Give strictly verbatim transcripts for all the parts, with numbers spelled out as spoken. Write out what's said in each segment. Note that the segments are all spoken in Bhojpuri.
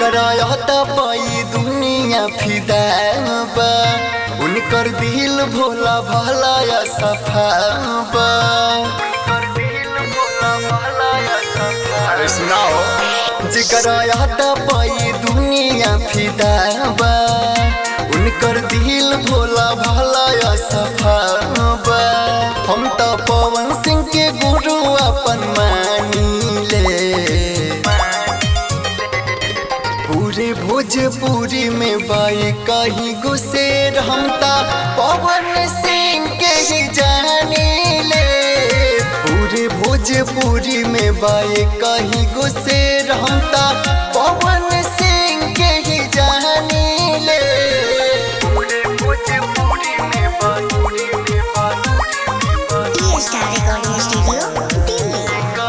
जिगरा यहता पाई दुनिया फिदा बा उनकर दिल भोला भला या सफा बा। अरे सुनाओ जिगरा यहता पाई दुनिया फिदा बा उनकर दिल भोला भला या सफा बा। हम तो पवन सिंह के गुरु अपन मानीले पूरे भोजपुरी में बाई कहीं गुसेर हम ता पवन सिंह के ही जानीले पूरे भोजपुरी में बाई कहीं गुसेर हम ता पवन सिंह के ही जानीले पूरे भोजपुरी में बाई T-Star Recording Studio, Delhi.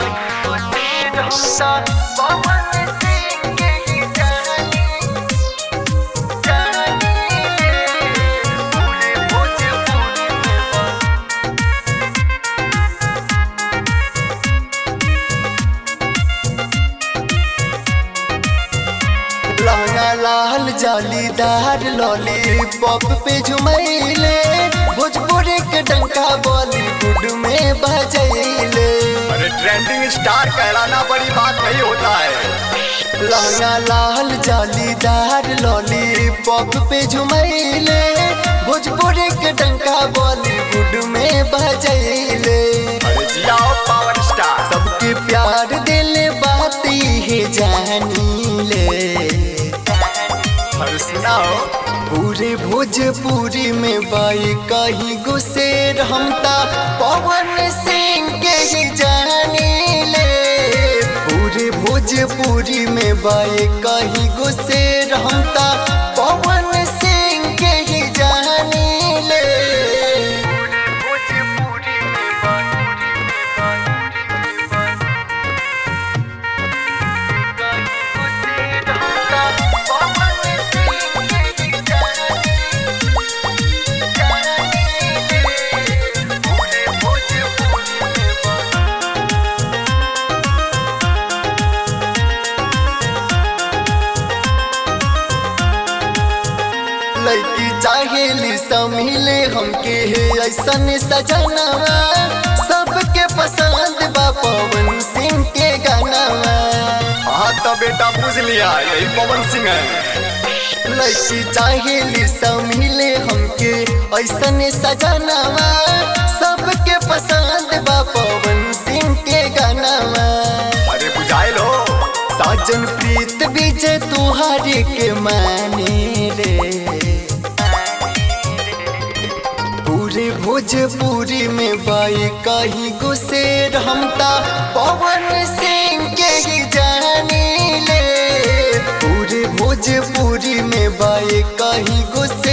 लहंगा लाल जालीदार लॉलीपॉप पे झुमैले भोजपुरी के डंका बॉलीवुड में बजैले। अरे ट्रेंडिंग स्टार कहलाना बड़ी बात नहीं होता है। लहंगा लाल जालीदार लॉलीपॉप पे झुमैले भोजपुरी के डंका बॉलीवुड में बजैले। अरे जियाओ पावर स्टार सबके प्यार दिल बात ही जानीले। और सुनाओ पूरे भोजपुरी में बाई कहीं गुसेर हम ता पवन सिंह के ही जानीले पूरे भोजपुरी में बाई कहीं गुसेर हम ता पवन सिंह के ही जानीले पूरे भोजपुरी में लड़की चाहेली समिले हमके है ऐसन सजनवा सबके पसंद बा पवन सिंह के गानवा। हाँ तो बेटा पूछ लिया यही पवन सिंह है। लड़की चाहेली समिले हमके ऐसन सजनवा सबके पसंद बा पवन सिंह के गानवा। अरे बुझाए लो साजन प्रीत विजय तुहारे के माने रे पूरे भोजपुरी में बाई कहीं गुसेर हम ता पवन सिंह के ही जानीले पूरे भोजपुरी में बाई कहीं गुसेर